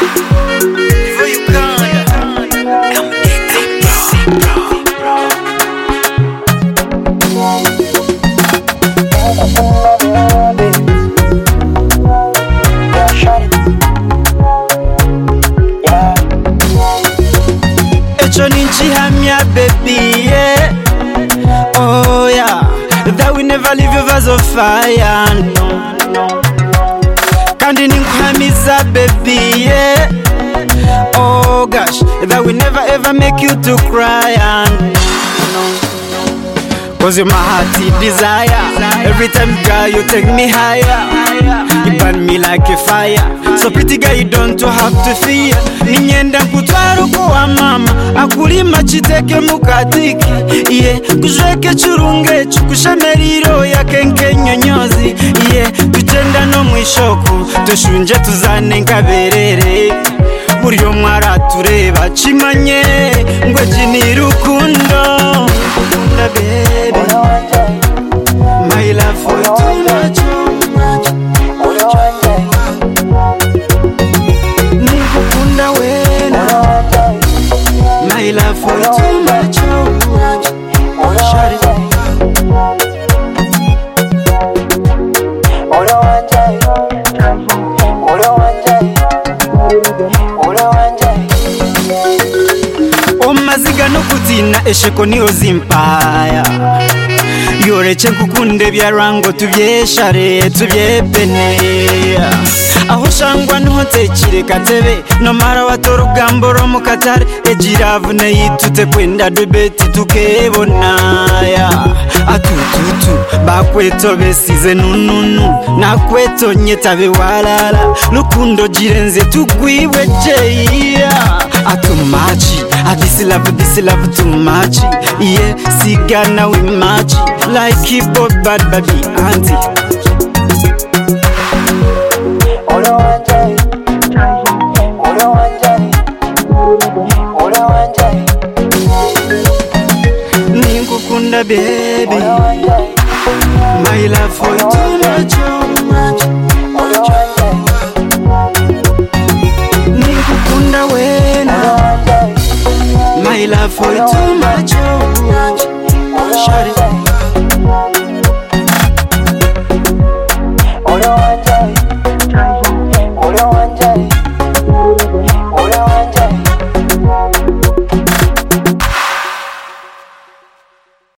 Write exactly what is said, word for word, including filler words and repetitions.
Before you come, come Echo ninchi hamya baby, yeah. Oh yeah, that we never leave you vase of fire, no, no. Kandi ninkuhamiza baby, yeah. Oh gosh, that we never ever make you to cry, and no. Cause you're my hearty desire. Every time girl you take me higher. You burn me like a fire. So pretty girl you don't have to fear. Ninyenda nkutwara kwa mama akulima chiteke mukatiki. Yeah, kujweke churunge chukushemeriro ya kenke nyonyozi. Yeah, tugenda no mwishoko tushunje tuzane nkaberere. Buriyo mwara tureba chimanye ngwe jini rukundo. Kunda baby, my love for you too much, nikukunda wena. My love for you too much, shawty. Omaziga no kutina esheko niyo zimpaya. Yoreche nkukunde byarango tubyeshare tubyepene. Aho shangwa nhotekire katebe no mara watorugambo ro mukatare ejiravu ne yitute kwenda debeti tukebona ya atututu bakweto besize nununu nakweto nyetabe walala lukundo jirenze tugwiwe jeya atumachi this love this love too much yeah sigana we match like keyboard bad baby auntie. Ola wanjai, ola wanjai, ola wanjai. Nikukunda baby, my love for you too much.